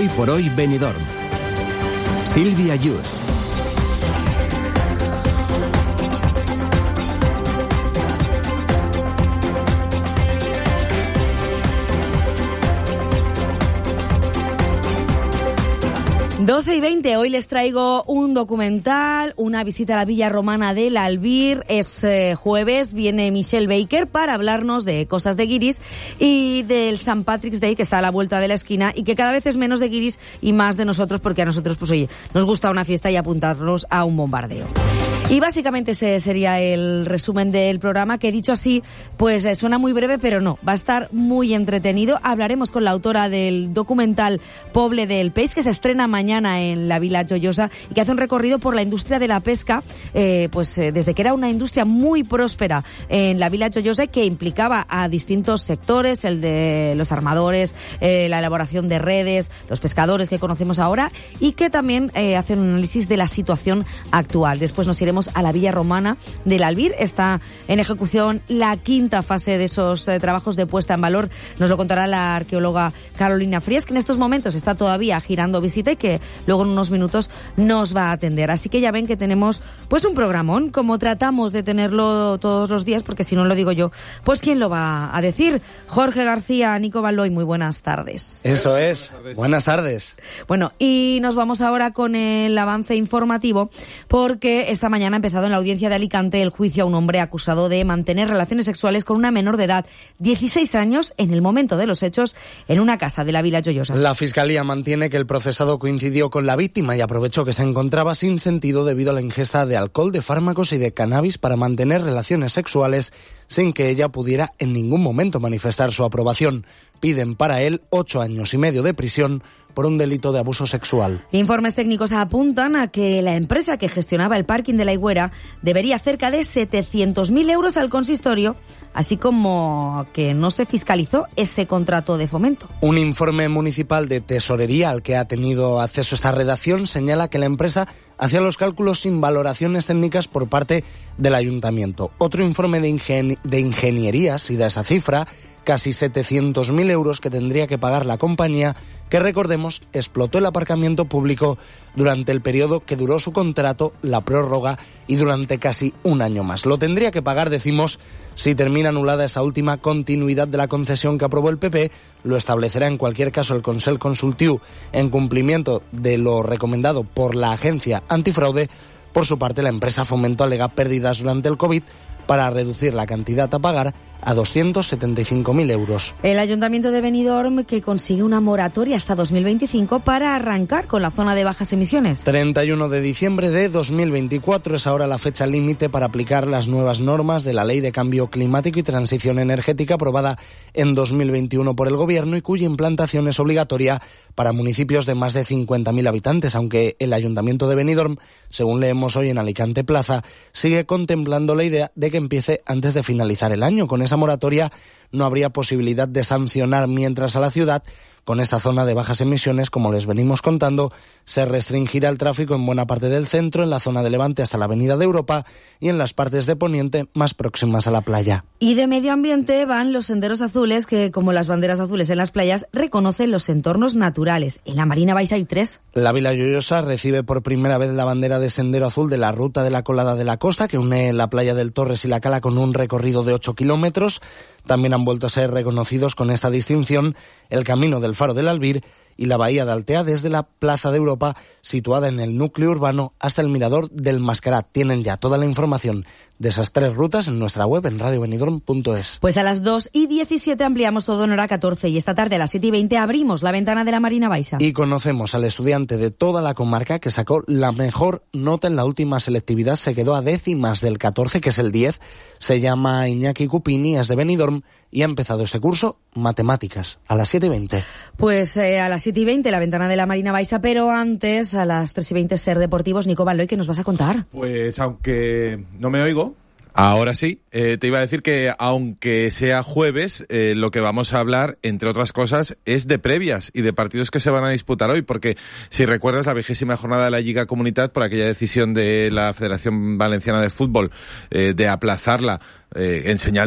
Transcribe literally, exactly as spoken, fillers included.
Hoy por hoy Benidorm. Silvia Yus. doce y veinte, hoy les traigo un documental, una visita a la Villa Romana del Albir. Es eh, jueves, viene Michelle Baker para hablarnos de cosas de guiris y del Saint Patrick's Day, que está a la vuelta de la esquina y que cada vez es menos de guiris y más de nosotros, porque a nosotros, pues oye, nos gusta una fiesta y apuntarnos a un bombardeo. Y básicamente ese sería el resumen del programa, que dicho así, pues eh, suena muy breve, pero no, va a estar muy entretenido. Hablaremos con la autora del documental Poble del Peix, que se estrena mañana en la Vila Joiosa y que hace un recorrido por la industria de la pesca, eh, pues eh, desde que era una industria muy próspera en la Vila Joiosa, que implicaba a distintos sectores, el de los armadores, eh, la elaboración de redes, los pescadores que conocemos ahora, y que también eh, hace un análisis de la situación actual. Después nos iremos a la Villa Romana del Albir. Está en ejecución la quinta fase de esos eh, trabajos de puesta en valor. Nos lo contará la arqueóloga Carolina Frías, que en estos momentos está todavía girando visita y que luego en unos minutos nos va a atender. Así que ya ven que tenemos pues un programón, como tratamos de tenerlo todos los días, porque si no lo digo yo, pues ¿quién lo va a decir? Jorge García, Nico Baloy, muy buenas tardes. Eso es, buenas tardes. Bueno, y nos vamos ahora con el avance informativo, porque esta mañana ha empezado en la audiencia de Alicante el juicio a un hombre acusado de mantener relaciones sexuales con una menor de edad, dieciséis años, en el momento de los hechos, en una casa de la Vila Joiosa. La Fiscalía mantiene que el procesado coincidió con la víctima y aprovechó que se encontraba sin sentido debido a la ingesta de alcohol, de fármacos y de cannabis para mantener relaciones sexuales sin que ella pudiera en ningún momento manifestar su aprobación. Piden para él ocho años y medio de prisión por un delito de abuso sexual. Informes técnicos apuntan a que la empresa que gestionaba el parking de la Higuera debería cerca de setecientos mil euros al consistorio, así como que no se fiscalizó ese contrato de fomento. Un informe municipal de tesorería al que ha tenido acceso esta redacción señala que la empresa hacía los cálculos sin valoraciones técnicas por parte del ayuntamiento. Otro informe de, ingen- de ingeniería sí da esa cifra, casi setecientos mil euros que tendría que pagar la compañía, que recordemos explotó el aparcamiento público durante el periodo que duró su contrato, la prórroga, y durante casi un año más. Lo tendría que pagar, decimos, si termina anulada esa última continuidad de la concesión que aprobó el P P. Lo establecerá en cualquier caso el Consell Consultiu en cumplimiento de lo recomendado por la agencia antifraude. Por su parte, la empresa Fomento alega pérdidas durante el COVID para reducir la cantidad a pagar a doscientos setenta y cinco mil euros. El Ayuntamiento de Benidorm, que consigue una moratoria hasta dos mil veinticinco para arrancar con la zona de bajas emisiones. treinta y uno de diciembre de dos mil veinticuatro es ahora la fecha límite para aplicar las nuevas normas de la Ley de Cambio Climático y Transición Energética aprobada en dos mil veintiuno por el Gobierno y cuya implantación es obligatoria para municipios de más de cincuenta mil habitantes, aunque el Ayuntamiento de Benidorm, según leemos hoy en Alicante Plaza, sigue contemplando la idea de que empiece antes de finalizar el año. Con esa moratoria no habría posibilidad de sancionar, mientras a la ciudad, con esta zona de bajas emisiones, como les venimos contando, se restringirá el tráfico en buena parte del centro, en la zona de Levante hasta la Avenida de Europa y en las partes de Poniente más próximas a la playa. Y de medio ambiente van los senderos azules, que, como las banderas azules en las playas, reconocen los entornos naturales. En la Marina Baixa hay tres. La Vila Joiosa recibe por primera vez la bandera de sendero azul de la Ruta de la Colada de la Costa, que une la playa del Torres y la Cala con un recorrido de ocho kilómetros. También han vuelto a ser reconocidos con esta distinción el Camino del Faro del Albir y la Bahía de Altea, desde la Plaza de Europa, situada en el núcleo urbano, hasta el Mirador del Mascarat. Tienen ya toda la información de esas tres rutas en nuestra web en radio benidorm punto es. Pues a las dos y diecisiete ampliamos todo en hora catorce y esta tarde a las siete y veinte abrimos la ventana de la Marina Baixa. Y conocemos al estudiante de toda la comarca que sacó la mejor nota en la última selectividad. Se quedó a décimas del catorce, que es el diez. Se llama Iñaki Cupini, es de Benidorm y ha empezado este curso matemáticas a las siete y veinte. Pues eh, a las siete y veinte la ventana de la Marina Baixa, pero antes a las tres y veinte Ser Deportivos. Nico Baloy, ¿qué nos vas a contar? Pues aunque no me oigo, ahora sí, eh, te iba a decir que aunque sea jueves, eh, lo que vamos a hablar, entre otras cosas, es de previas y de partidos que se van a disputar hoy, porque si recuerdas la vigésima jornada de la Lliga Comunitat, por aquella decisión de la Federación Valenciana de Fútbol eh, de aplazarla eh, en señal